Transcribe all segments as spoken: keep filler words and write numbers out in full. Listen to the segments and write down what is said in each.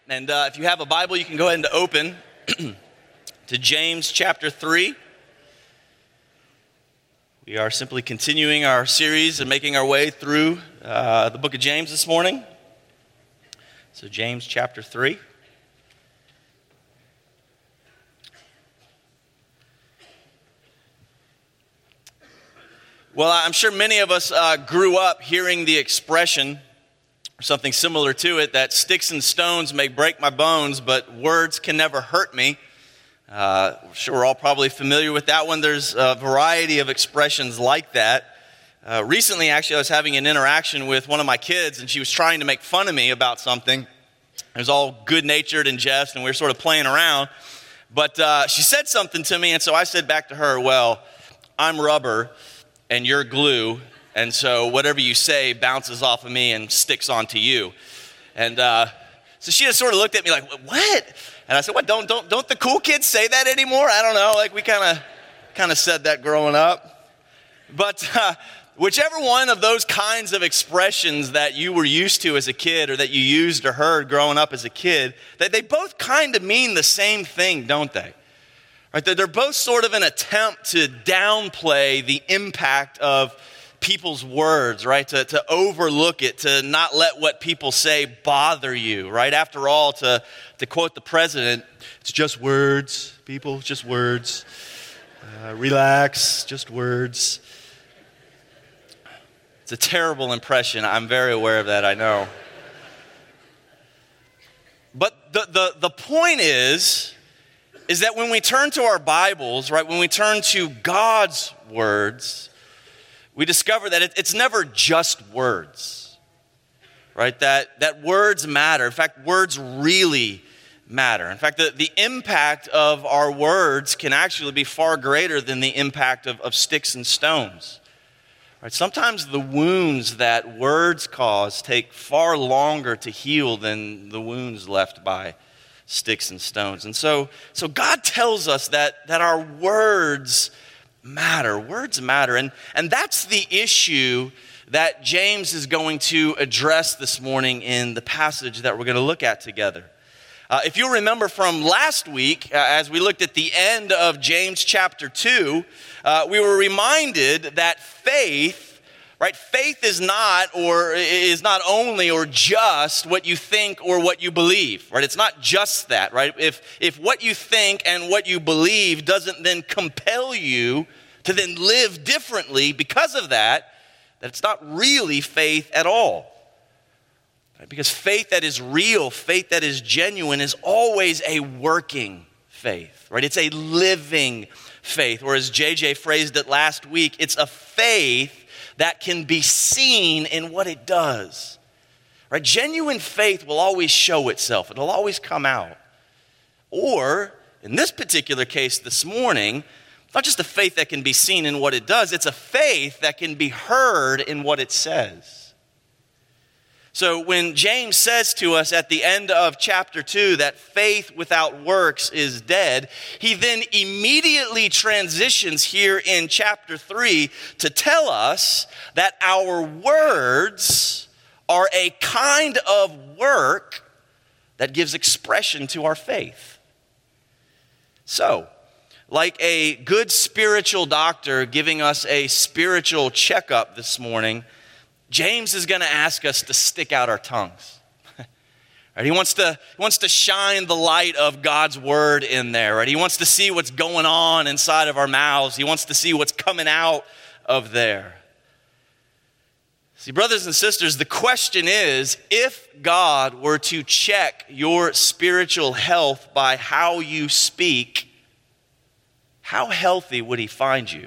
And uh, if you have a Bible, you can go ahead and open to James chapter three. We are simply continuing our series and making our way through uh, the book of James this morning. So James chapter three. Well, I'm sure many of us uh, grew up hearing the expression, or something similar to it, that sticks and stones may break my bones, but words can never hurt me. Uh, I'm sure we're all probably familiar with that one. There's a variety of expressions like that. Uh, recently, actually, I was having an interaction with one of my kids, and she was trying to make fun of me about something. It was all good-natured and jest, and we were sort of playing around. But uh, she said something to me, and so I said back to her, well, I'm rubber, and you're glue, and so whatever you say bounces off of me and sticks onto you. And uh, so she just sort of looked at me like, what? And I said, what, don't don't don't the cool kids say that anymore? I don't know, like we kind of kind of said that growing up. But uh, whichever one of those kinds of expressions that you were used to as a kid or that you used or heard growing up as a kid, they, they both kind of mean the same thing, don't they? Right, they're both sort of an attempt to downplay the impact of people's words, right? To, to overlook it, to not let what people say bother you, right? After all, to, to quote the president, it's just words, people, just words. Uh, relax, just words. It's a terrible impression. I'm very aware of that, I know. But the the, the point is... is that when we turn to our Bibles, right, when we turn to God's words, we discover that it, it's never just words, right? That, that words matter. In fact, words really matter. In fact, the, the impact of our words can actually be far greater than the impact of, of sticks and stones. Right? Sometimes the wounds that words cause take far longer to heal than the wounds left by sticks and stones. And so so God tells us that that our words matter. Words matter. And, and that's the issue that James is going to address this morning in the passage that we're going to look at together. Uh, if you'll remember from last week, uh, as we looked at the end of James chapter two, uh, we were reminded that faith Right? Faith is not or is not only or just what you think or what you believe, right? It's not just that, right? If if what you think and what you believe doesn't then compel you to then live differently because of that, that it's not really faith at all. Right? Because faith that is real, faith that is genuine is always a working faith, right? It's a living faith, or as J J phrased it last week, it's a faith that can be seen in what it does. Right? Genuine faith will always show itself. It'll always come out. Or, in this particular case this morning, it's not just a faith that can be seen in what it does, it's a faith that can be heard in what it says. So when James says to us at the end of chapter two that faith without works is dead, he then immediately transitions here in chapter three to tell us that our words are a kind of work that gives expression to our faith. So, like a good spiritual doctor giving us a spiritual checkup this morning, James is going to ask us to stick out our tongues. Right? He wants to, he wants to shine the light of God's word in there. Right? He wants to see what's going on inside of our mouths. He wants to see what's coming out of there. See, brothers and sisters, the question is, if God were to check your spiritual health by how you speak, how healthy would he find you?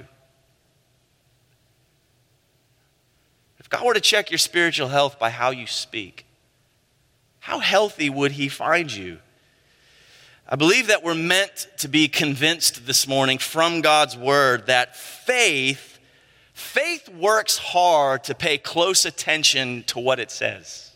If God were to check your spiritual health by how you speak, how healthy would he find you? I believe that we're meant to be convinced this morning from God's word that faith, faith works hard to pay close attention to what it says.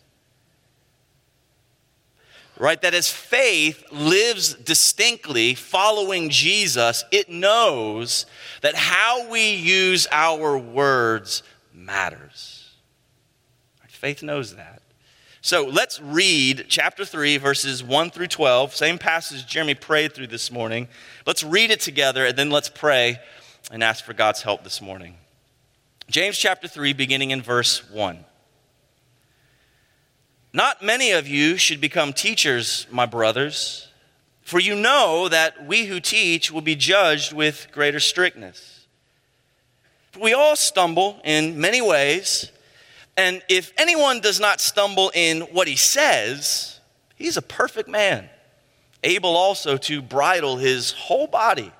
Right? That as faith lives distinctly following Jesus, it knows that how we use our words matters. Faith knows that. So let's read chapter three, verses one through twelve, same passage Jeremy prayed through this morning. Let's read it together, and then let's pray and ask for God's help this morning. James chapter three, beginning in verse one. Not many of you should become teachers, my brothers, for you know that we who teach will be judged with greater strictness. For we all stumble in many ways. And if anyone does not stumble in what he says, he's a perfect man, able also to bridle his whole body.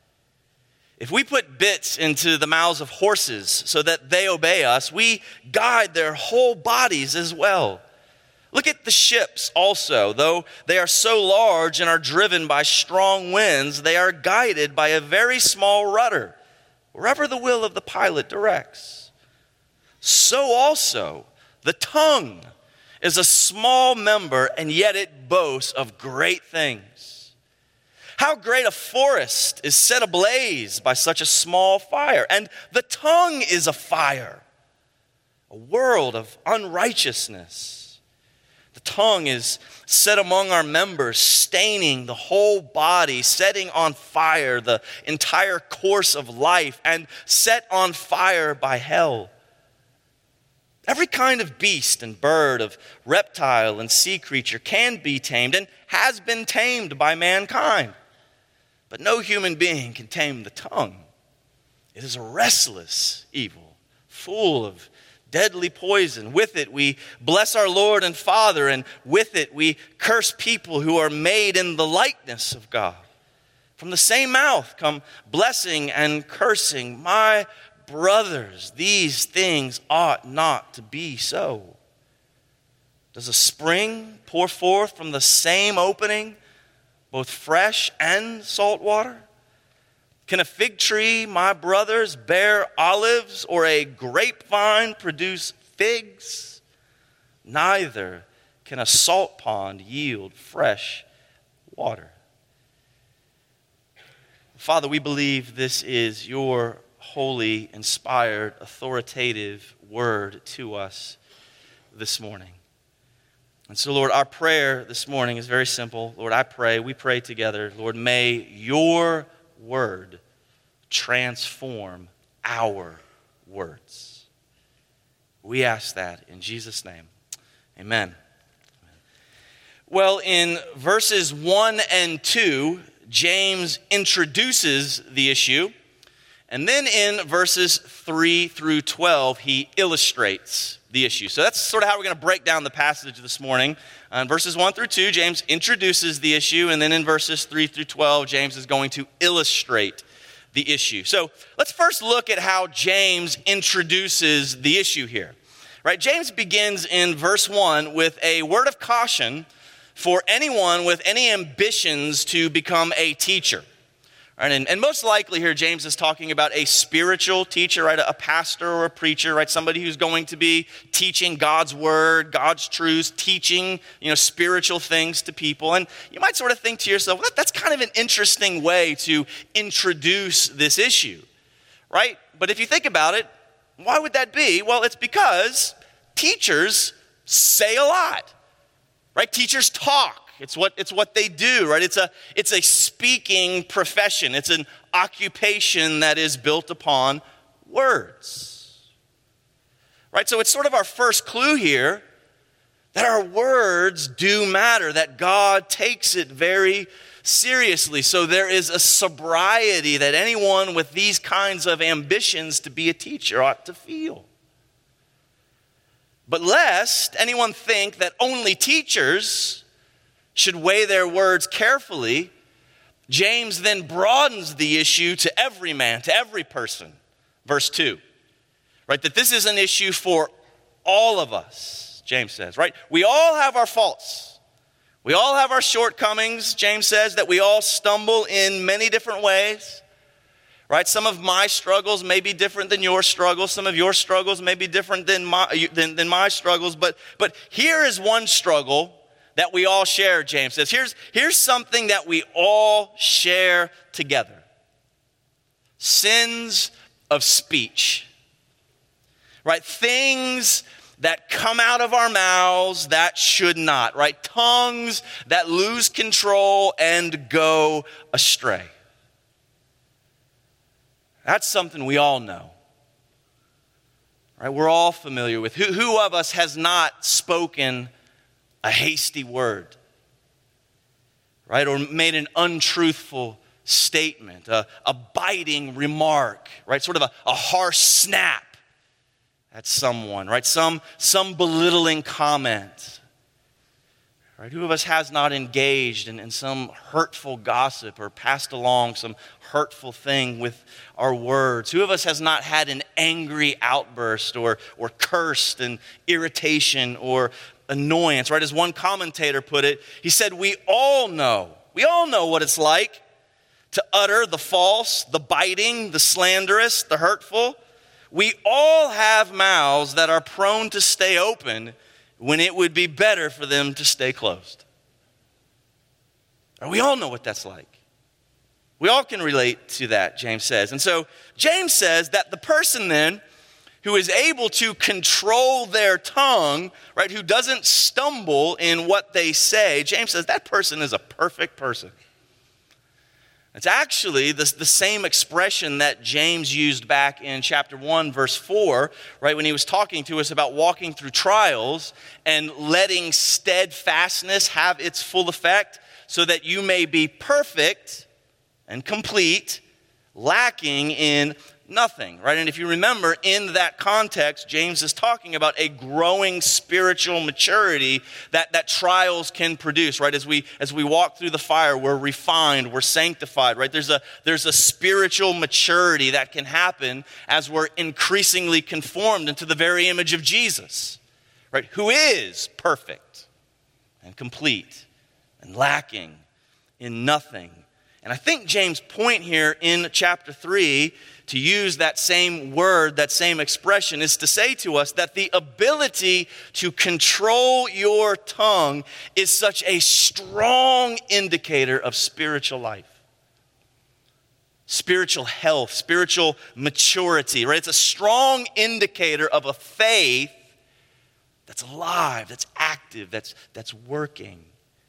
If we put bits into the mouths of horses so that they obey us, we guide their whole bodies as well. Look at the ships also. Though they are so large and are driven by strong winds, they are guided by a very small rudder, wherever the will of the pilot directs. So also, the tongue is a small member, and yet it boasts of great things. How great a forest is set ablaze by such a small fire, and the tongue is a fire, a world of unrighteousness. The tongue is set among our members, staining the whole body, setting on fire the entire course of life, and set on fire by hell. Every kind of beast and bird, of reptile and sea creature can be tamed and has been tamed by mankind. But no human being can tame the tongue. It is a restless evil, full of deadly poison. With it we bless our Lord and Father, and with it we curse people who are made in the likeness of God. From the same mouth come blessing and cursing. My brothers, these things ought not to be so. Does a spring pour forth from the same opening both fresh and salt water? Can a fig tree, my brothers, bear olives, or a grapevine produce figs? Neither can a salt pond yield fresh water. Father, we believe this is your holy, inspired, authoritative word to us this morning. And so, Lord, our prayer this morning is very simple. Lord, I pray, we pray together, Lord, may your word transform our words. We ask that in Jesus' name. Amen. Well, in verses one and two, James introduces the issue. And then in verses three through twelve, he illustrates the issue. So that's sort of how we're going to break down the passage this morning. Uh, in verses one through two, James introduces the issue. And then in verses three through twelve, James is going to illustrate the issue. So let's first look at how James introduces the issue here. Right? James begins in verse one with a word of caution for anyone with any ambitions to become a teacher. Right, and, and most likely here, James is talking about a spiritual teacher, right? A pastor or a preacher, right? Somebody who's going to be teaching God's word, God's truths, teaching, you know, spiritual things to people. And you might sort of think to yourself, well, that, that's kind of an interesting way to introduce this issue, right? But if you think about it, why would that be? Well, it's because teachers say a lot, right? Teachers talk. It's what, it's what they do, right? It's a, it's a speaking profession. It's an occupation that is built upon words, right? So it's sort of our first clue here that our words do matter, that God takes it very seriously. So there is a sobriety that anyone with these kinds of ambitions to be a teacher ought to feel. But lest anyone think that only teachers should weigh their words carefully, James then broadens the issue to every man, to every person. Verse two, right? That this is an issue for all of us, James says, right? We all have our faults. We all have our shortcomings, James says, that we all stumble in many different ways, right? Some of my struggles may be different than your struggles. Some of your struggles may be different than my, than, than my struggles. But, but here is one struggle that we all share, James says. Here's, here's something that we all share together. Sins of speech. Right? Things that come out of our mouths that should not, right? Tongues that lose control and go astray. That's something we all know. Right? We're all familiar with. Who, who of us has not spoken a hasty word? Right? Or made an untruthful statement, a, a biting remark, right? Sort of a, a harsh snap at someone, right? Some, some belittling comment. Right? Who of us has not engaged in, in some hurtful gossip or passed along some hurtful thing with our words? Who of us has not had an angry outburst or, or cursed and irritation or annoyance? Right? As one commentator put it, he said, we all know, we all know what it's like to utter the false, the biting, the slanderous, the hurtful. We all have mouths that are prone to stay open when it would be better for them to stay closed. We all know what that's like. We all can relate to that, James says. And so James says that the person then who is able to control their tongue, right, who doesn't stumble in what they say, James says that person is a perfect person. It's actually the, the same expression that James used back in chapter one, verse four, right, when he was talking to us about walking through trials and letting steadfastness have its full effect so that you may be perfect and complete, lacking in nothing, right? And if you remember, in that context, James is talking about a growing spiritual maturity that, that trials can produce, right? As we as we walk through the fire, we're refined, we're sanctified, right? There's a there's a spiritual maturity that can happen as we're increasingly conformed into the very image of Jesus, right? Who is perfect and complete and lacking in nothing. And I think James' point here in chapter three, to use that same word, that same expression, is to say to us that the ability to control your tongue is such a strong indicator of spiritual life. Spiritual health, spiritual maturity, right? It's a strong indicator of a faith that's alive, that's active, that's, that's working.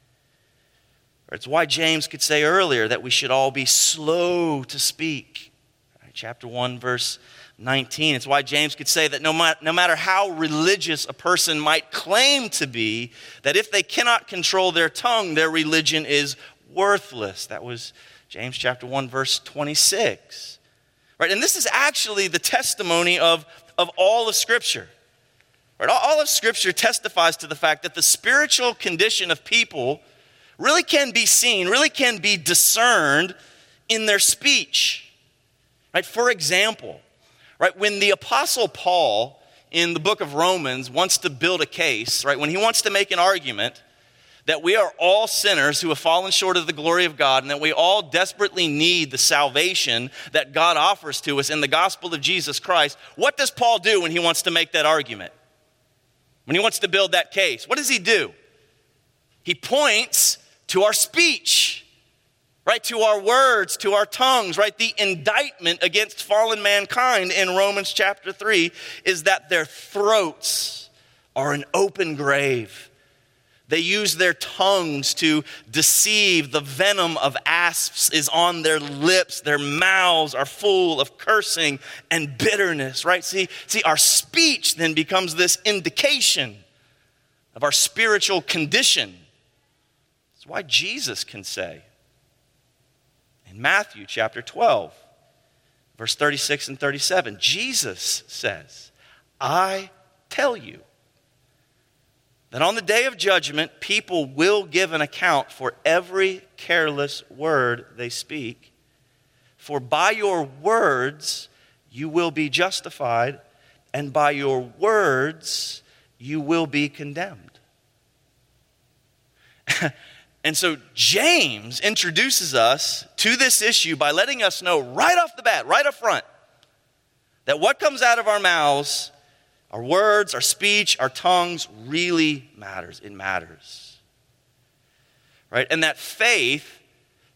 It's why James could say earlier that we should all be slow to speak. Right, chapter one, verse nineteen. It's why James could say that no, ma- no matter how religious a person might claim to be, that if they cannot control their tongue, their religion is worthless. That was James chapter one, verse twenty-six. Right, and this is actually the testimony of, of all of Scripture. Right, all, all of Scripture testifies to the fact that the spiritual condition of people really can be seen, really can be discerned in their speech. Right? For example, right, when the Apostle Paul in the book of Romans wants to build a case, right, when he wants to make an argument that we are all sinners who have fallen short of the glory of God and that we all desperately need the salvation that God offers to us in the gospel of Jesus Christ, what does Paul do when he wants to make that argument? When he wants to build that case, what does he do? He points to our speech, right? To our words, to our tongues, right? The indictment against fallen mankind in Romans chapter three is that their throats are an open grave. They use their tongues to deceive. The venom of asps is on their lips. Their mouths are full of cursing and bitterness, right? See, see, our speech then becomes this indication of our spiritual condition. That's why Jesus can say in Matthew chapter twelve, verse thirty-six and thirty-seven, Jesus says, I tell you that on the day of judgment, people will give an account for every careless word they speak. For by your words you will be justified, and by your words you will be condemned. And so James introduces us to this issue by letting us know right off the bat, right up front, that what comes out of our mouths, our words, our speech, our tongues really matters. It matters. Right? And that faith,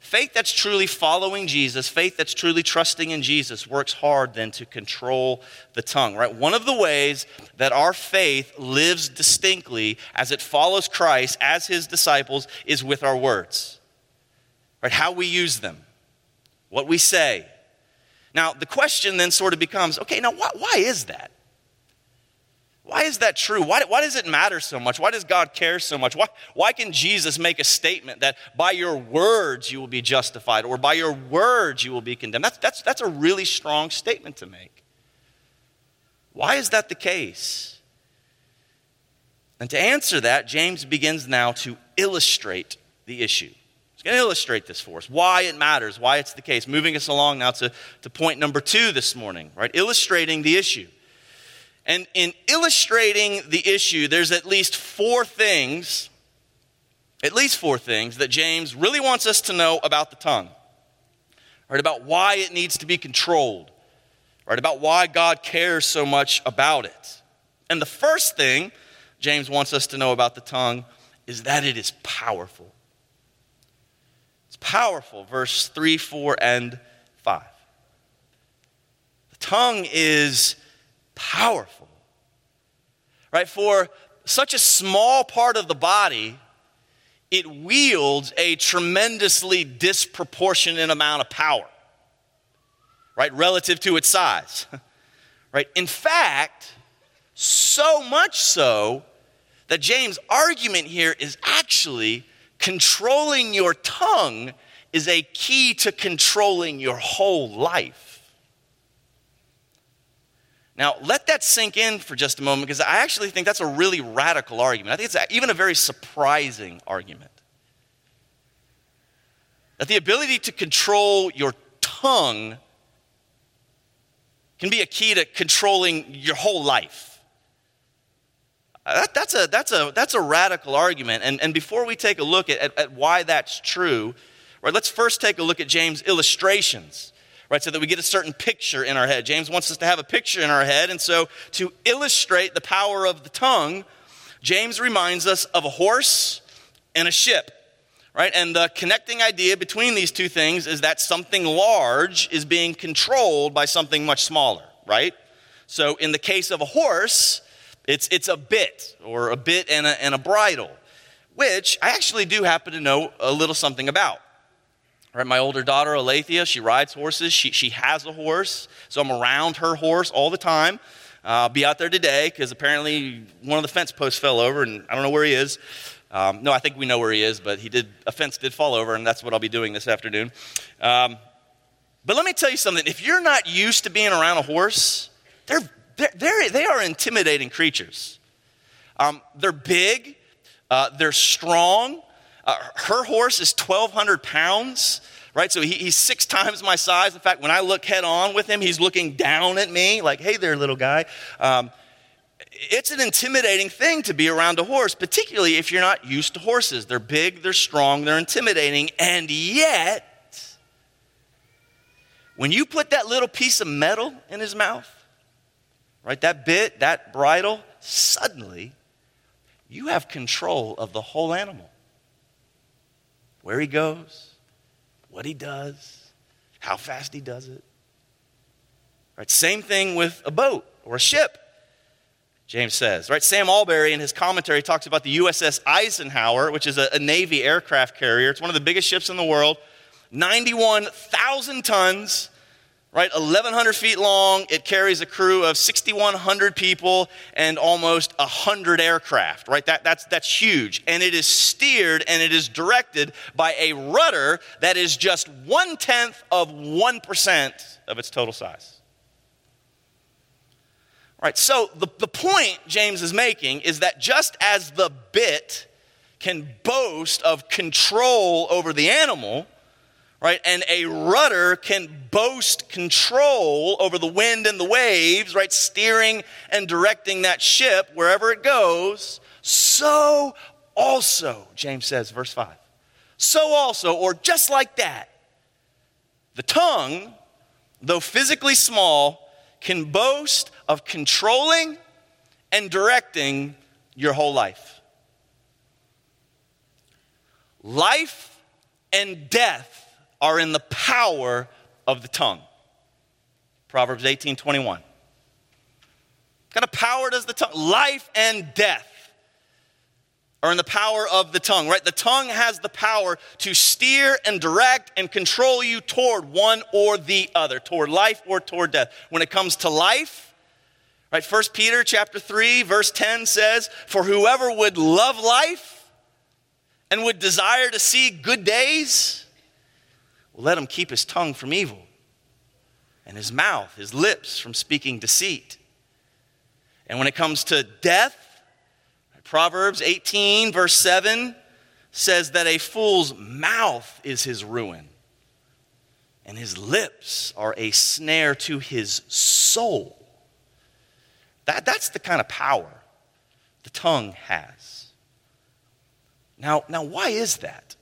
Faith that's truly following Jesus, faith that's truly trusting in Jesus, works hard then to control the tongue, right? One of the ways that our faith lives distinctly as it follows Christ as his disciples is with our words, right? How we use them, what we say. Now, the question then sort of becomes, okay, now why, why is that? Why is that true? Why, why does it matter so much? Why does God care so much? Why, why can Jesus make a statement that by your words you will be justified or by your words you will be condemned? That's, that's, that's a really strong statement to make. Why is that the case? And to answer that, James begins now to illustrate the issue. He's going to illustrate this for us, why it matters, why it's the case. Moving us along now to, to point number two this morning, right? Illustrating the issue. And in illustrating the issue, there's at least four things, at least four things that James really wants us to know about the tongue, right? About why it needs to be controlled, right? About why God cares so much about it. And the first thing James wants us to know about the tongue is that it is powerful. It's powerful, verse three, four, and five. The tongue is powerful, right? For such a small part of the body, it wields a tremendously disproportionate amount of power, right? Relative to its size, right? In fact, so much so that James' argument here is actually controlling your tongue is a key to controlling your whole life. Now, let that sink in for just a moment, because I actually think that's a really radical argument. I think it's even a very surprising argument. That the ability to control your tongue can be a key to controlling your whole life. That, that's, a, that's, a, that's a radical argument. And, and before we take a look at, at, at why that's true, right, let's first take a look at James' illustrations. Right, so that we get a certain picture in our head. James wants us to have a picture in our head. And so to illustrate the power of the tongue, James reminds us of a horse and a ship. Right, and the connecting idea between these two things is that something large is being controlled by something much smaller, right? So in the case of a horse, it's, it's a bit, or a bit and a, and a bridle, which I actually do happen to know a little something about. Right, my older daughter, Alethea, she rides horses. She, she has a horse, so I'm around her horse all the time. Uh, I'll be out there today because apparently one of the fence posts fell over, and I don't know where he is. Um, no, I think we know where he is, but he did. A fence did fall over, and that's what I'll be doing this afternoon. Um, but let me tell you something. If you're not used to being around a horse, they're, they're, they're, they are intimidating creatures. Um, they're big. Uh, they're strong. Uh, her horse is twelve hundred pounds, right? So he, he's six times my size. In fact, when I look head on with him, he's looking down at me like, hey there, little guy. Um, it's an intimidating thing to be around a horse, particularly if you're not used to horses. They're big, they're strong, they're intimidating, and yet, when you put that little piece of metal in his mouth, right, that bit, that bridle, suddenly, you have control of the whole animal. Where he goes, what he does, how fast he does it. Right, same thing with a boat or a ship, James says. Right, Sam Alberry in his commentary talks about the U S S Eisenhower, which is a, a Navy aircraft carrier. It's one of the biggest ships in the world, ninety-one thousand tons, right, eleven hundred feet long. It carries a crew of sixty-one hundred people and almost one hundred aircraft, right? That, that's, that's huge. And it is steered and it is directed by a rudder that is just one-tenth of one percent of its total size. Right, so the, the point James is making is that just as the bit can boast of control over the animal, right, and a rudder can boast control over the wind and the waves, right, steering and directing that ship wherever it goes, so also, James says, verse five, so also, or just like that, the tongue, though physically small, can boast of controlling and directing your whole life. Life and death are in the power of the tongue. Proverbs eighteen twenty-one. What kind of power does the tongue? Life and death are in the power of the tongue, right? The tongue has the power to steer and direct and control you toward one or the other, toward life or toward death. When it comes to life, right, First Peter chapter three, verse ten says, "For whoever would love life and would desire to see good days, well, let him keep his tongue from evil and his mouth, his lips from speaking deceit." And when it comes to death, Proverbs eighteen, verse seven says that a fool's mouth is his ruin, and his lips are a snare to his soul. That, that's the kind of power the tongue has. Now, now why is that?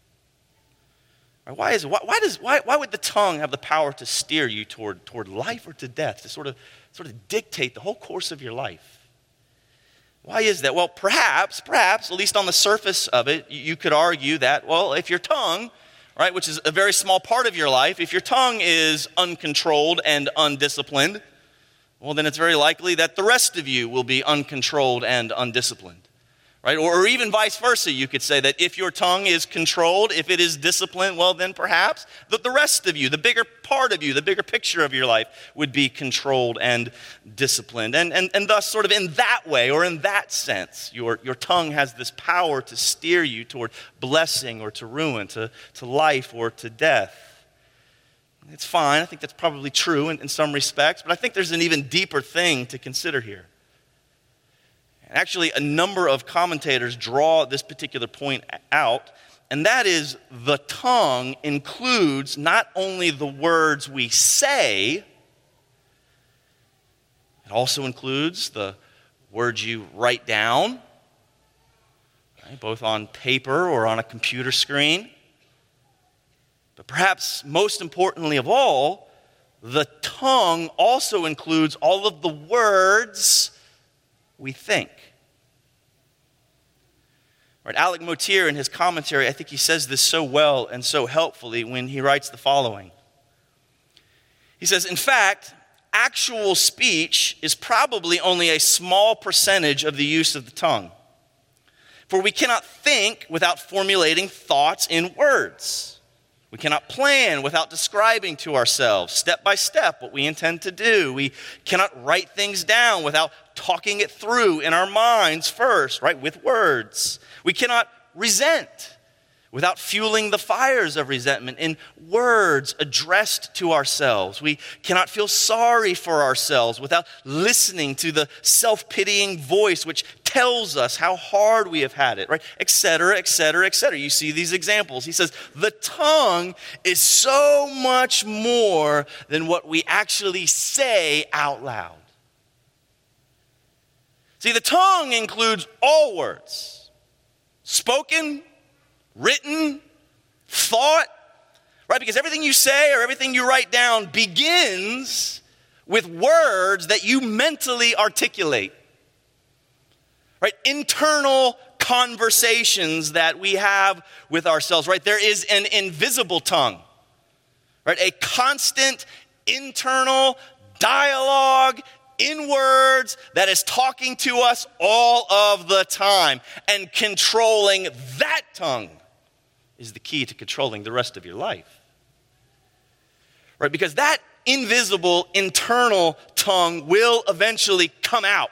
Why is why, why does why, why would the tongue have the power to steer you toward, toward life or to death, to sort of sort of dictate the whole course of your life? Why is that? Well, perhaps, perhaps, at least on the surface of it, you could argue that, well, if your tongue, right, which is a very small part of your life, if your tongue is uncontrolled and undisciplined, well, then it's very likely that the rest of you will be uncontrolled and undisciplined. Right? Or, or even vice versa, you could say that if your tongue is controlled, if it is disciplined, well, then perhaps the, the rest of you, the bigger part of you, the bigger picture of your life would be controlled and disciplined. And, and, and thus, sort of in that way, or in that sense, your, your tongue has this power to steer you toward blessing or to ruin, to, to life or to death. It's fine. I think that's probably true in, in some respects, but I think there's an even deeper thing to consider here. Actually, a number of commentators draw this particular point out, and that is the tongue includes not only the words we say, it also includes the words you write down, right, both on paper or on a computer screen. But perhaps most importantly of all, the tongue also includes all of the words we think. Right, Alec Motyer, in his commentary, I think he says this so well and so helpfully when he writes the following. He says, in fact, actual speech is probably only a small percentage of the use of the tongue. For we cannot think without formulating thoughts in words. We cannot plan without describing to ourselves, step by step, what we intend to do. We cannot write things down without talking it through in our minds first, right, with words. We cannot resent without fueling the fires of resentment in words addressed to ourselves. We cannot feel sorry for ourselves without listening to the self-pitying voice which tells us how hard we have had it, right? Et cetera, et cetera, et cetera. You see these examples. He says, the tongue is so much more than what we actually say out loud. See, the tongue includes all words, spoken, written, thought, right? Because everything you say or everything you write down begins with words that you mentally articulate. Right? Internal conversations that we have with ourselves, right? There is an invisible tongue, right? A constant internal dialogue in words that is talking to us all of the time. And controlling that tongue is the key to controlling the rest of your life. Right? Because that invisible internal tongue will eventually come out.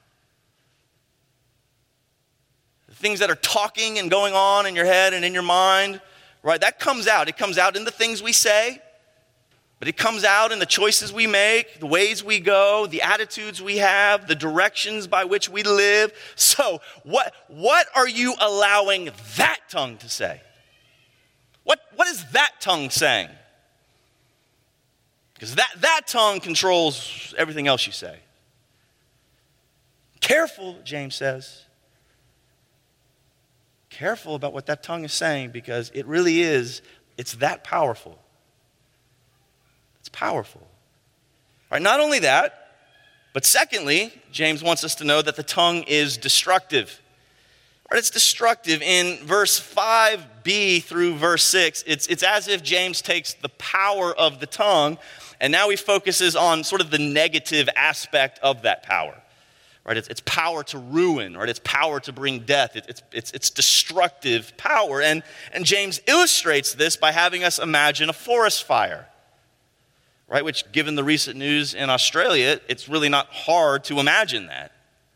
Things that are talking and going on in your head and in your mind, right? That comes out. It comes out in the things we say, but it comes out in the choices we make, the ways we go, the attitudes we have, the directions by which we live. So what, what are you allowing that tongue to say? What, what is that tongue saying? Because that, that tongue controls everything else you say. Careful, James says. Careful about what that tongue is saying, because it really is, it's that powerful. It's powerful. All right, not only that, but secondly, James wants us to know that the tongue is destructive. Right? It's destructive. In verse five b through verse six, it's, it's as if James takes the power of the tongue and now he focuses on sort of the negative aspect of that power. Right? It's, it's power to ruin, right? It's power to bring death. It, it's, it's, it's destructive power. And, and James illustrates this by having us imagine a forest fire. Right? Which, given the recent news in Australia, it's really not hard to imagine that.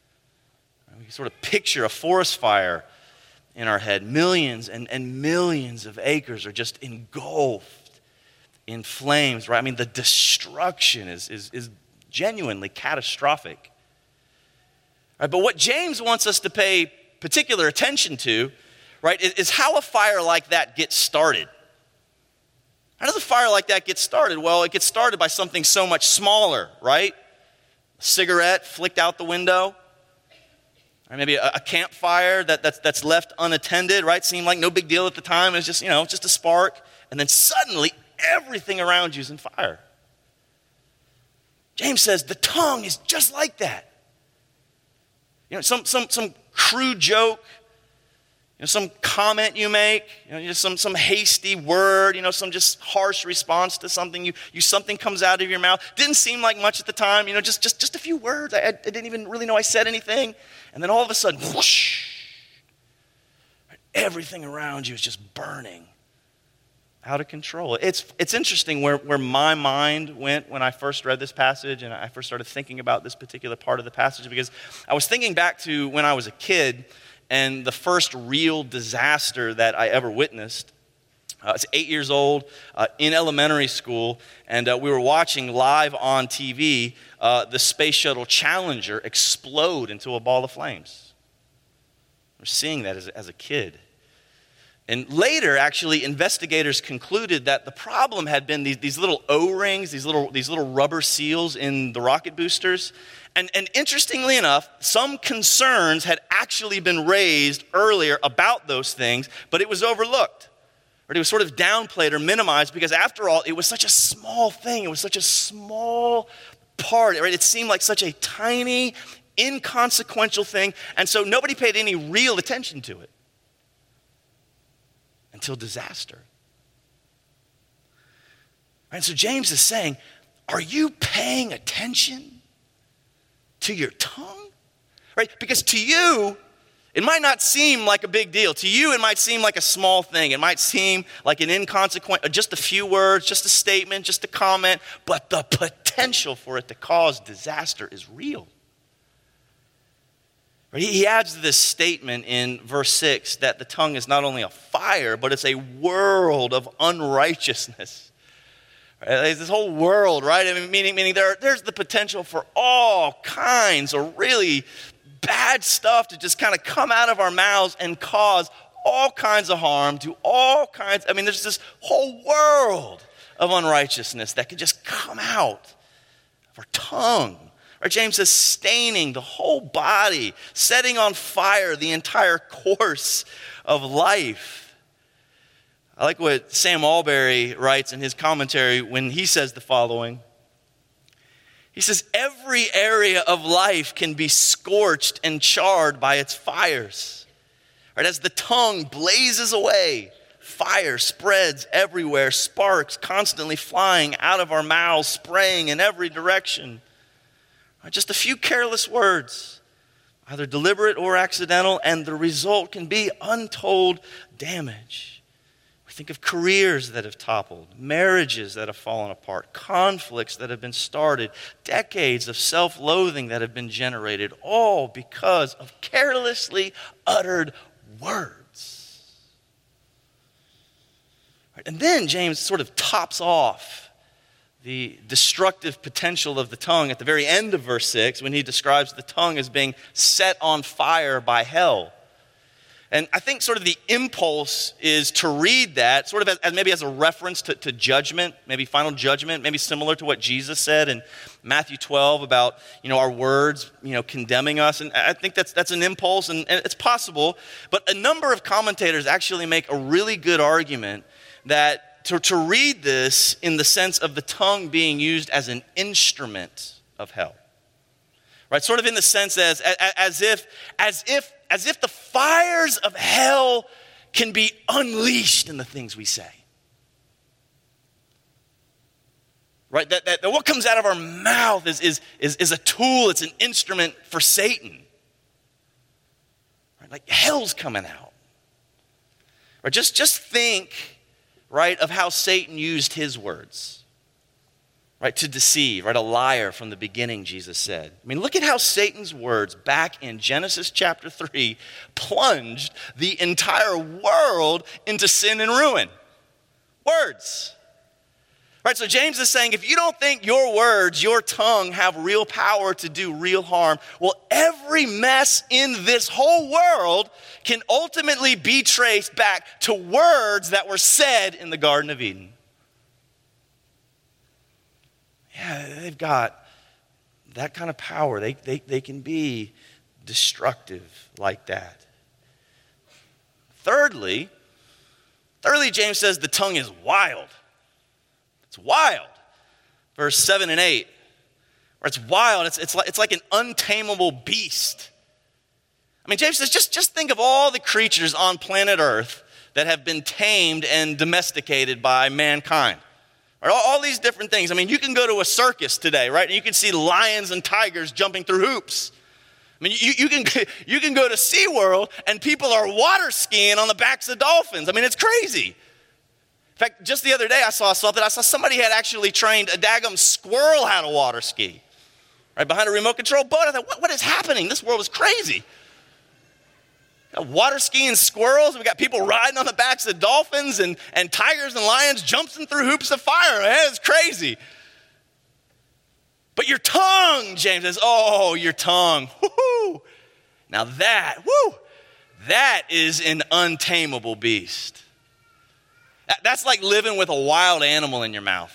We can sort of picture a forest fire in our head. Millions and, and millions of acres are just engulfed in flames, right? I mean, the destruction is, is, is genuinely catastrophic. Right? But what James wants us to pay particular attention to, right, is, is how a fire like that gets started. How does a fire like that get started? Well, it gets started by something so much smaller, right? A cigarette flicked out the window. Or maybe a, a campfire that, that's, that's left unattended, right? Seemed like no big deal at the time. It was just, you know, just a spark. And then suddenly, everything around you is in fire. James says the tongue is just like that. You know, some some some crude joke, you know, some comment you make, you know, just some some hasty word, you know, some just harsh response to something. You you something comes out of your mouth. Didn't seem like much at the time, you know, just just just a few words. I, I didn't even really know I said anything, and then all of a sudden, whoosh! Everything around you is just burning. Out of control. It's it's interesting where, where my mind went when I first read this passage and I first started thinking about this particular part of the passage, because I was thinking back to when I was a kid and the first real disaster that I ever witnessed. Uh, I was eight years old uh, in elementary school, and uh, we were watching live on T V uh, the Space Shuttle Challenger explode into a ball of flames. I was seeing that as, as a kid. And later, actually, investigators concluded that the problem had been these, these little O-rings, these little, these little rubber seals in the rocket boosters. And, and interestingly enough, some concerns had actually been raised earlier about those things, but it was overlooked. Or it was sort of downplayed or minimized because, after all, it was such a small thing. It was such a small part. Right? It seemed like such a tiny, inconsequential thing, and so nobody paid any real attention to it. Until disaster. And so James is saying, are you paying attention to your tongue? Right? Because to you, it might not seem like a big deal. To you, it might seem like a small thing. It might seem like an inconsequent, just a few words, just a statement, just a comment, but the potential for it to cause disaster is real. He adds this statement in verse six that the tongue is not only a fire, but it's a world of unrighteousness. Right? This whole world, right? I mean, meaning, meaning there, there's the potential for all kinds of really bad stuff to just kind of come out of our mouths and cause all kinds of harm to all kinds. I mean, there's this whole world of unrighteousness that can just come out of our tongue. Or James says, staining the whole body, setting on fire the entire course of life. I like what Sam Alberry writes in his commentary when he says the following. He says, every area of life can be scorched and charred by its fires. Right? As the tongue blazes away, fire spreads everywhere, sparks constantly flying out of our mouths, spraying in every direction. Just a few careless words, either deliberate or accidental, and the result can be untold damage. We think of careers that have toppled, marriages that have fallen apart, conflicts that have been started, decades of self-loathing that have been generated, all because of carelessly uttered words. And then James sort of tops off the destructive potential of the tongue at the very end of verse six when he describes the tongue as being set on fire by hell. And I think sort of the impulse is to read that sort of as, as maybe as a reference to, to judgment, maybe final judgment, maybe similar to what Jesus said in Matthew twelve about, you know, our words, you know, condemning us. And I think that's that's an impulse, and, and it's possible. But a number of commentators actually make a really good argument that To, to read this in the sense of the tongue being used as an instrument of hell. Right? Sort of in the sense as, as, as if, as if as if the fires of hell can be unleashed in the things we say. Right? That, that, that what comes out of our mouth is, is, is, is a tool, it's an instrument for Satan. Right? Like hell's coming out. Right? Just, just think, right, of how Satan used his words. Right? To deceive, right? A liar from the beginning, Jesus said. I mean, look at how Satan's words back in Genesis chapter three plunged the entire world into sin and ruin. Words. Right, so James is saying, if you don't think your words, your tongue have real power to do real harm, well, every mess in this whole world can ultimately be traced back to words that were said in the Garden of Eden. Yeah, they've got that kind of power. They, they, they can be destructive like that. Thirdly, thirdly, James says the tongue is wild. It's wild. Verse seven and eight. Where it's wild. It's, it's, like, it's like an untamable beast. I mean, James says, just, just think of all the creatures on planet Earth that have been tamed and domesticated by mankind. Right? All, all these different things. I mean, you can go to a circus today, right? And you can see lions and tigers jumping through hoops. I mean, you, you, can, you can go to SeaWorld and people are water skiing on the backs of dolphins. I mean, it's crazy. In fact, just the other day I saw something. I saw somebody had actually trained a daggum squirrel how to water ski. Right behind a remote control boat. I thought, what, what is happening? This world is crazy. Got water skiing squirrels. We got people riding on the backs of dolphins and, and tigers and lions jumping through hoops of fire. Man, it's crazy. But your tongue, James says, oh, your tongue. Woo-hoo. Now that, woo, that is an untamable beast. That's like living with a wild animal in your mouth.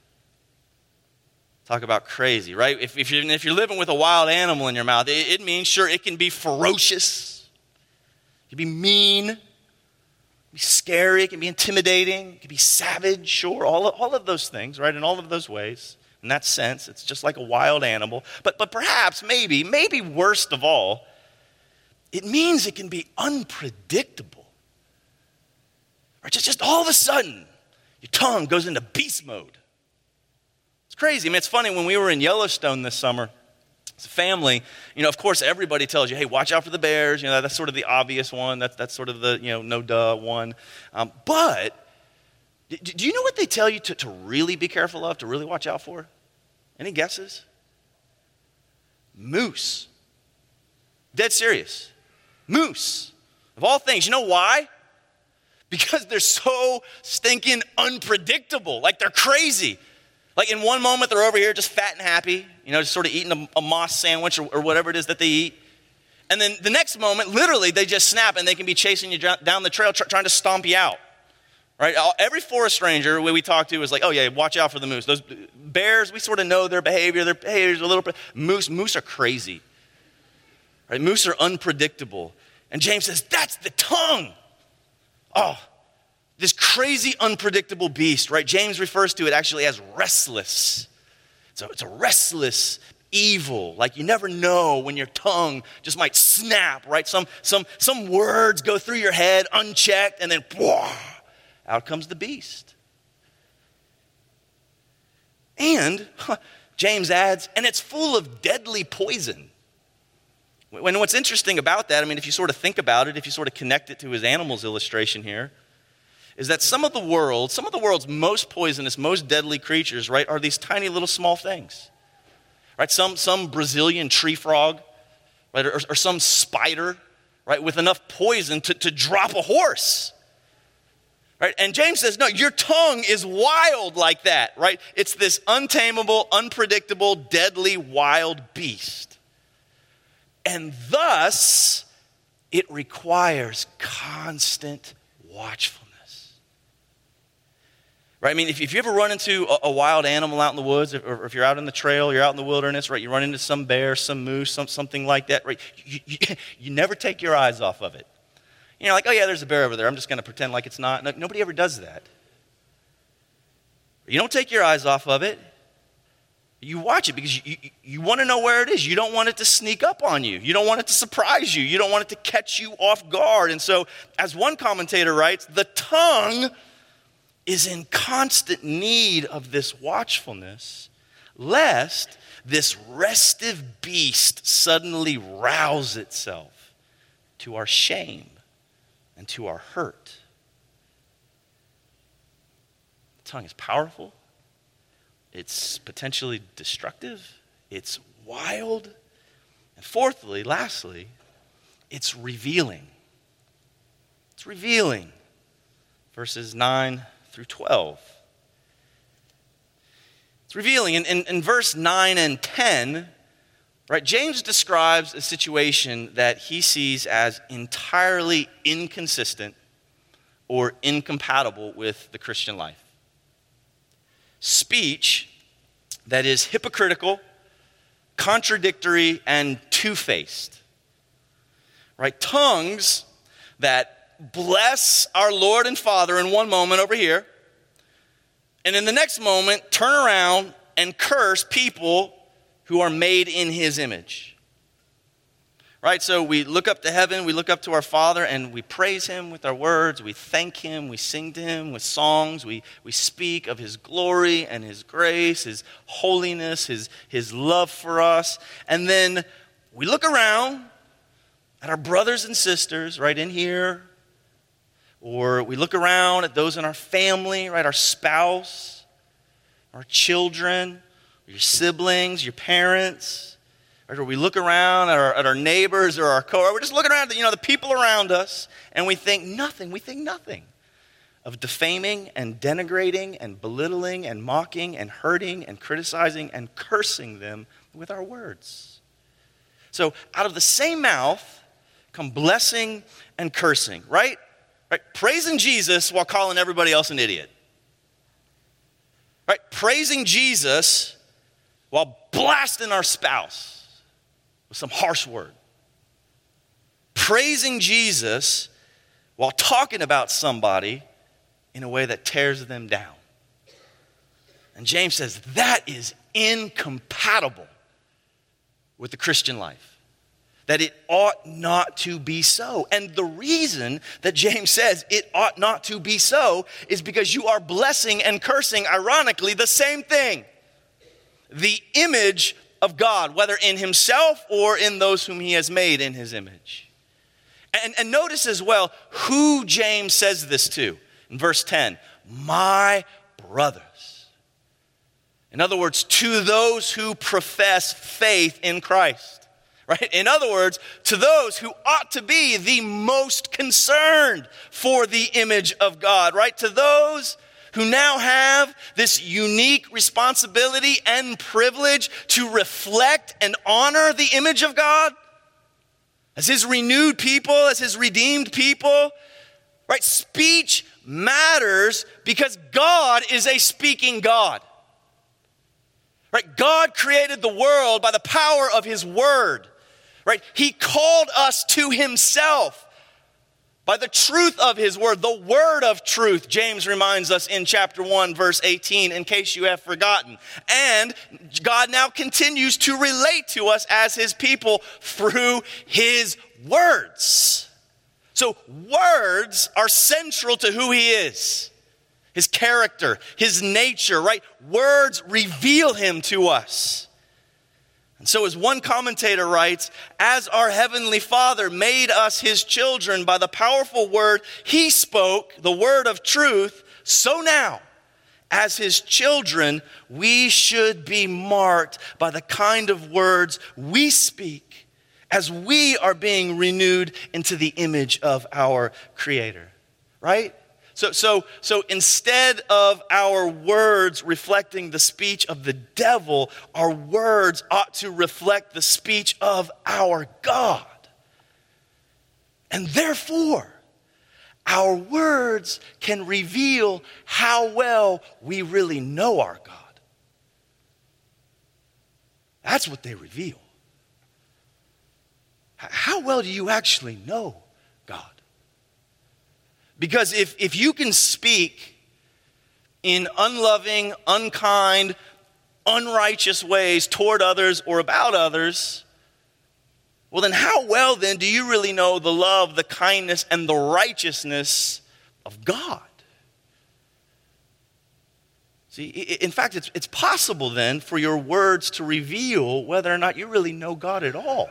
Talk about crazy, right? If, if, you're, if you're living with a wild animal in your mouth, it, it means, sure, it can be ferocious. It can be mean. It can be scary. It can be intimidating. It can be savage, sure. All of, all of those things, right? In all of those ways. In that sense, it's just like a wild animal. But, but perhaps, maybe, maybe worst of all, it means it can be unpredictable. Or just, just all of a sudden, your tongue goes into beast mode. It's crazy. I mean, it's funny, when we were in Yellowstone this summer, as a family, you know, of course, everybody tells you, hey, watch out for the bears. You know, that's sort of the obvious one. That's, that's sort of the, you know, no duh one. Um, but do, do you know what they tell you to, to really be careful of, to really watch out for? Any guesses? Moose. Dead serious. Moose. Of all things. You know why? Because they're so stinking unpredictable. Like they're crazy. Like in one moment they're over here just fat and happy, you know, just sort of eating a, a moss sandwich or, or whatever it is that they eat. And then the next moment, literally, they just snap and they can be chasing you down the trail tr- trying to stomp you out. Right? Every forest ranger we talk to is like, oh yeah, watch out for the moose. Those bears, we sort of know their behavior. Their behavior is a little bit, moose, moose are crazy. Right? Moose are unpredictable. And James says, that's the tongue. Oh, this crazy, unpredictable beast, right? James refers to it actually as restless. So it's a restless evil. Like you never know when your tongue just might snap, right? Some, some, some words go through your head unchecked and then whoa, out comes the beast. And huh, James adds, and it's full of deadly poison. When what's interesting about that, I mean, if you sort of think about it, if you sort of connect it to his animals illustration here, is that some of the world, some of the world's most poisonous, most deadly creatures, right, are these tiny little small things. Right? Some, some Brazilian tree frog, right, or, or some spider, right, with enough poison to, to drop a horse. Right? And James says, no, your tongue is wild like that, right? It's this untamable, unpredictable, deadly, wild beast. And thus, it requires constant watchfulness. Right? I mean, if, if you ever run into a, a wild animal out in the woods, or if you're out in the trail, you're out in the wilderness, right? You run into some bear, some moose, some, something like that, right? You, you, you never take your eyes off of it. You know, like, oh yeah, there's a bear over there. I'm just going to pretend like it's not. No, nobody ever does that. You don't take your eyes off of it. You watch it because you, you, you want to know where it is. You don't want it to sneak up on you. You don't want it to surprise you. You don't want it to catch you off guard. And so, as one commentator writes, the tongue is in constant need of this watchfulness, lest this restive beast suddenly rouse itself to our shame and to our hurt. The tongue is powerful. It's potentially destructive. It's wild. And fourthly, lastly, it's revealing. It's revealing. Verses nine through twelve. It's revealing. In, in, in verse nine and ten, right, James describes a situation that he sees as entirely inconsistent or incompatible with the Christian life. Speech that is hypocritical, contradictory, and two-faced. Right? Tongues that bless our Lord and Father in one moment over here, and in the next moment turn around and curse people who are made in his image. Right, so we look up to heaven, we look up to our Father, and we praise him with our words, we thank him, we sing to him with songs, we, we speak of his glory and his grace, his holiness, his, his love for us. And then we look around at our brothers and sisters right in here, or we look around at those in our family, right, our spouse, our children, your siblings, your parents. Or we look around at our, at our neighbors or our co-workers. We're just looking around at, you know, the people around us, and we think nothing. We think nothing of defaming and denigrating and belittling and mocking and hurting and criticizing and cursing them with our words. So out of the same mouth come blessing and cursing, right? Right? Praising Jesus while calling everybody else an idiot. Right? Praising Jesus while blasting our spouse with some harsh word. Praising Jesus while talking about somebody in a way that tears them down. And James says that is incompatible with the Christian life. That it ought not to be so. And the reason that James says it ought not to be so is because you are blessing and cursing, ironically, the same thing. The image of God, whether in himself or in those whom he has made in his image. And, and notice as well who James says this to. In verse ten, my brothers. In other words, to those who profess faith in Christ. Right? In other words, to those who ought to be the most concerned for the image of God. Right? To those who now have this unique responsibility and privilege to reflect and honor the image of God as his renewed people, as his redeemed people, right? Speech matters because God is a speaking God, right? God created the world by the power of his word, right? He called us to himself by the truth of his word, the word of truth, James reminds us in chapter one, verse eighteen, in case you have forgotten. And God now continues to relate to us as his people through his words. So words are central to who he is, his character, his nature, right? Words reveal him to us. And so as one commentator writes, as our heavenly Father made us his children by the powerful word he spoke, the word of truth, so now, as his children, we should be marked by the kind of words we speak as we are being renewed into the image of our Creator, right? So, so, so instead of our words reflecting the speech of the devil, our words ought to reflect the speech of our God. And therefore, our words can reveal how well we really know our God. That's what they reveal. How well do you actually know God? Because if, if you can speak in unloving, unkind, unrighteous ways toward others or about others, well then how well then do you really know the love, the kindness, and the righteousness of God? See, in fact, it's, it's possible then for your words to reveal whether or not you really know God at all.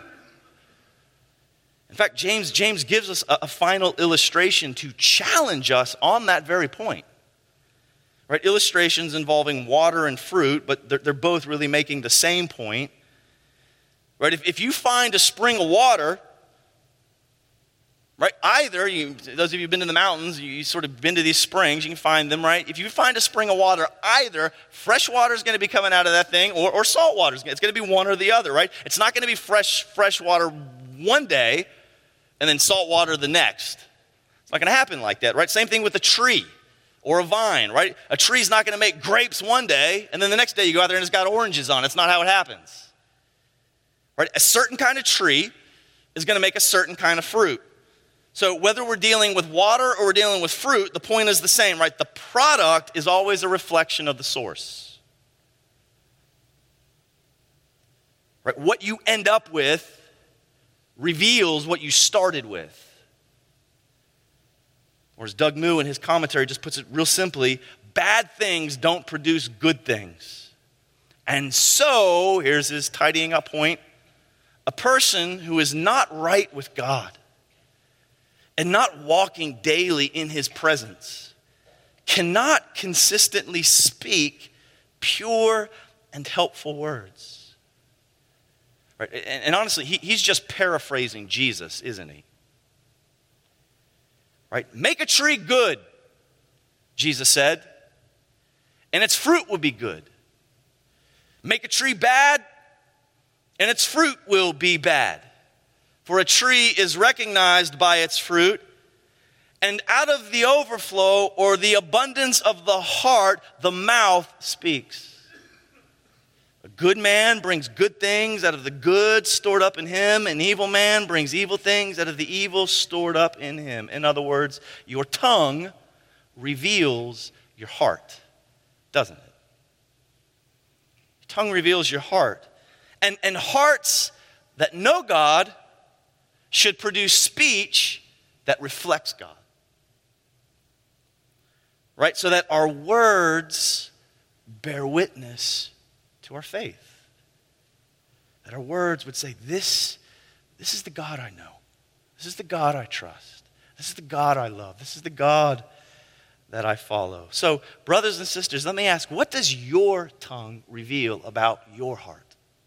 In fact, James, James gives us a, a final illustration to challenge us on that very point. Right? Illustrations involving water and fruit, but they're, they're both really making the same point. Right? If, if you find a spring of water, right, either, you, those of you who've been to the mountains, you, you sort of been to these springs, you can find them, right? If you find a spring of water, either fresh water is going to be coming out of that thing or, or salt water. It's going to be one or the other, right? It's not going to be fresh, fresh water one day and then salt water the next. It's not going to happen like that, right? Same thing with a tree or a vine, right? A tree's not going to make grapes one day, and then the next day you go out there and it's got oranges on it. It's not how it happens, right? A certain kind of tree is going to make a certain kind of fruit. So whether we're dealing with water or we're dealing with fruit, the point is the same, right? The product is always a reflection of the source. Right? What you end up with reveals what you started with. Or as Doug Moo in his commentary just puts it real simply, bad things don't produce good things. And so, here's his tidying up point, a person who is not right with God and not walking daily in his presence cannot consistently speak pure and helpful words. Right? And, and honestly, he, he's just paraphrasing Jesus, isn't he? Right? Make a tree good, Jesus said, and its fruit will be good. Make a tree bad, and its fruit will be bad. For a tree is recognized by its fruit, and out of the overflow or the abundance of the heart, the mouth speaks. A good man brings good things out of the good stored up in him. An evil man brings evil things out of the evil stored up in him. In other words, your tongue reveals your heart, doesn't it? Your tongue reveals your heart. And, and hearts that know God should produce speech that reflects God. Right? So that our words bear witness to our faith. That our words would say, this, this is the God I know. This is the God I trust. This is the God I love. This is the God that I follow. So, brothers and sisters, let me ask, what does your tongue reveal about your heart?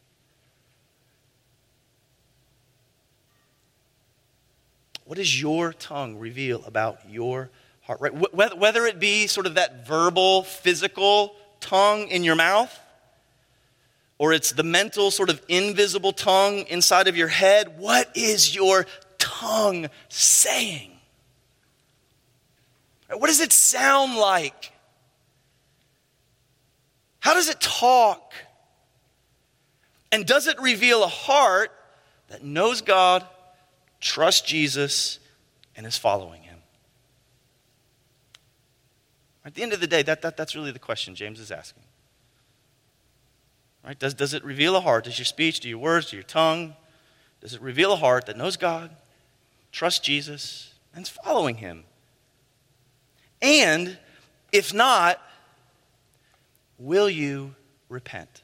What does your tongue reveal about your heart? Right? Whether it be sort of that verbal, physical tongue in your mouth, or it's the mental, sort of invisible tongue inside of your head, what is your tongue saying? What does it sound like? How does it talk? And does it reveal a heart that knows God, trusts Jesus, and is following him? At the end of the day, that, that, that's really the question James is asking. Right? Does, does it reveal a heart? Does your speech, do your words, do your tongue, does it reveal a heart that knows God, trusts Jesus, and is following him? And if not, will you repent?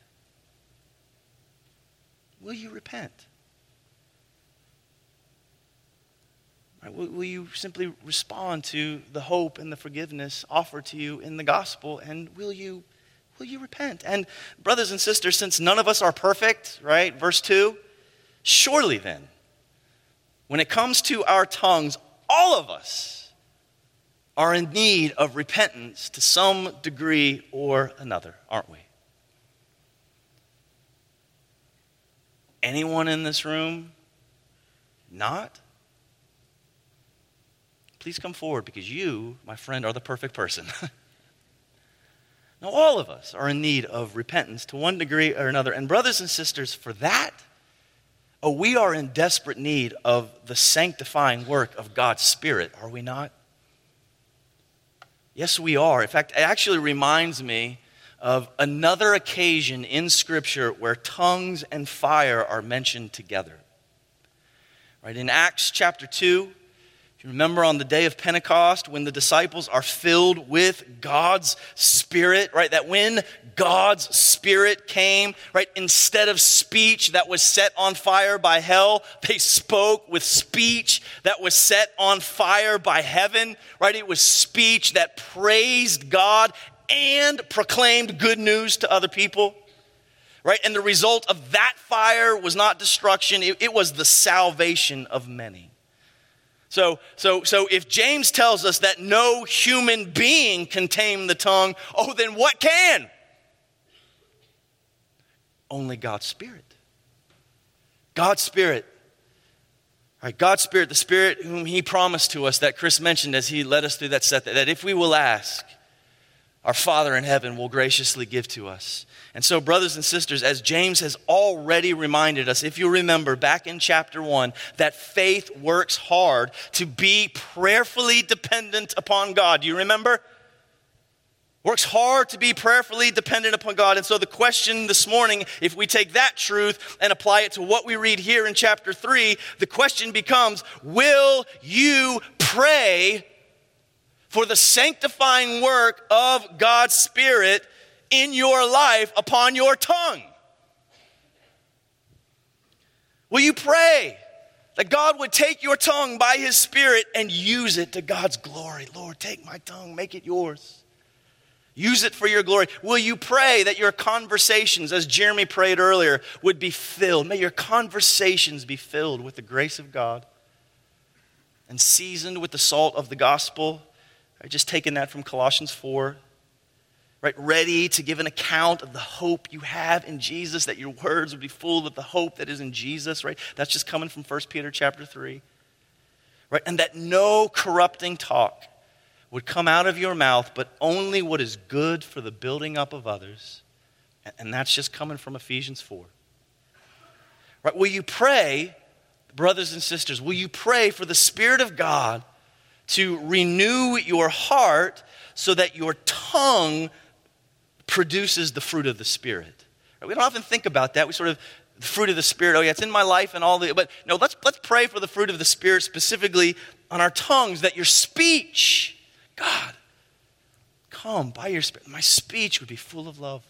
Will you repent? Right? Will, will you simply respond to the hope and the forgiveness offered to you in the gospel? And will you, will you repent? And brothers and sisters, since none of us are perfect, right? Verse two, surely then, when it comes to our tongues, all of us are in need of repentance to some degree or another, aren't we? Anyone in this room not? Please come forward, because you, my friend, are the perfect person. Now, all of us are in need of repentance to one degree or another. And brothers and sisters, for that, oh, we are in desperate need of the sanctifying work of God's Spirit, are we not? Yes, we are. In fact, it actually reminds me of another occasion in Scripture where tongues and fire are mentioned together. Right, in Acts chapter two, if you remember on the day of Pentecost when the disciples are filled with God's Spirit, right, that when God's Spirit came, right, instead of speech that was set on fire by hell, they spoke with speech that was set on fire by heaven, right? It was speech that praised God and proclaimed good news to other people. Right? And the result of that fire was not destruction, it, it was the salvation of many. So, so, so if James tells us that no human being can tame the tongue, oh, then what can? Only God's Spirit. God's Spirit. Right, God's Spirit, the Spirit whom He promised to us, that Chris mentioned as he led us through that set, that if we will ask, our Father in heaven will graciously give to us. And so, brothers and sisters, as James has already reminded us, if you remember back in chapter one, that faith works hard to be prayerfully dependent upon God. Do you remember? Works hard to be prayerfully dependent upon God. And so the question this morning, if we take that truth and apply it to what we read here in chapter three, the question becomes, will you pray for the sanctifying work of God's Spirit in your life upon your tongue? Will you pray that God would take your tongue by His Spirit and use it to God's glory? Lord, take my tongue, make it yours. Use it for your glory. Will you pray that your conversations, as Jeremy prayed earlier, would be filled? May your conversations be filled with the grace of God and seasoned with the salt of the gospel. I just taken that from Colossians four. Right, ready to give an account of the hope you have in Jesus, that your words would be full of the hope that is in Jesus, right? That's just coming from First Peter chapter three. Right, and that no corrupting talk would come out of your mouth, but only what is good for the building up of others. And that's just coming from Ephesians four. Right, will you pray, brothers and sisters, will you pray for the Spirit of God to renew your heart so that your tongue produces the fruit of the Spirit? We don't often think about that. We sort of, the fruit of the Spirit, oh yeah, it's in my life and all the, but no, let's, let's pray for the fruit of the Spirit specifically on our tongues, that your speech, God, come by your Spirit, my speech would be full of love.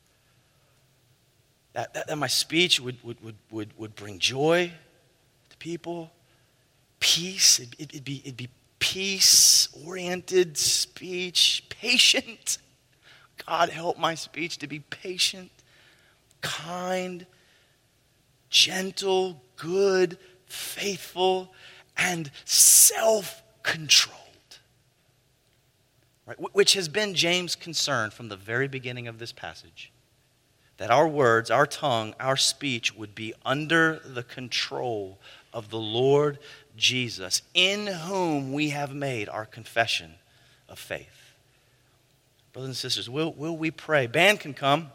That, that, that my speech would, would, would, would, would bring joy to people, peace, it, it, it'd be, it'd be peace-oriented speech, patient. God, help my speech to be patient, kind, gentle, good, faithful, and self-controlled. Right? Which has been James' concern from the very beginning of this passage. That our words, our tongue, our speech would be under the control of the Lord Jesus, in whom we have made our confession of faith. Brothers and sisters, will, will we pray? Band can come.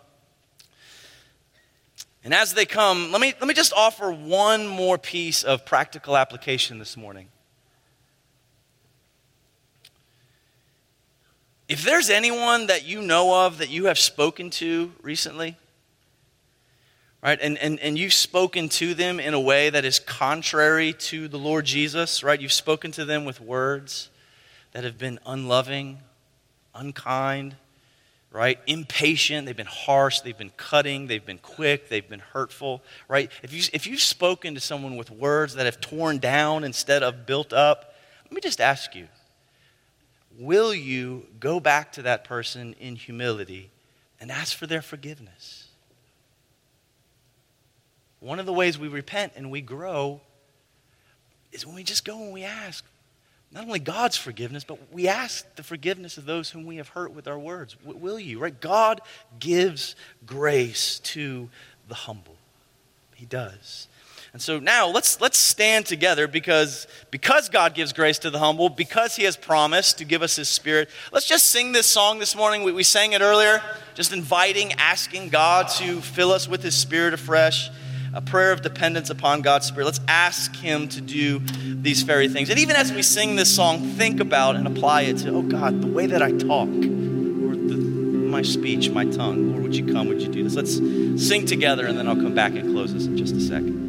And as they come, let me, let me just offer one more piece of practical application this morning. If there's anyone that you know of that you have spoken to recently, right, and, and, and you've spoken to them in a way that is contrary to the Lord Jesus, right? You've spoken to them with words that have been unloving, unkind, right? Impatient, they've been harsh, they've been cutting, they've been quick, they've been hurtful, right? If, you, if you've spoken to someone with words that have torn down instead of built up, let me just ask you, will you go back to that person in humility and ask for their forgiveness? One of the ways we repent and we grow is when we just go and we ask, not only God's forgiveness, but we ask the forgiveness of those whom we have hurt with our words. W- will you, right? God gives grace to the humble. He does. And so now let's let's stand together because, because God gives grace to the humble, because He has promised to give us His Spirit. Let's just sing this song this morning. We, we sang it earlier, just inviting, asking God to fill us with His Spirit afresh. A prayer of dependence upon God's Spirit. Let's ask Him to do these very things. And even as we sing this song, think about and apply it to, oh God, the way that I talk, or the, my speech, my tongue. Lord, would you come? Would you do this? Let's sing together, and then I'll come back and close this in just a second.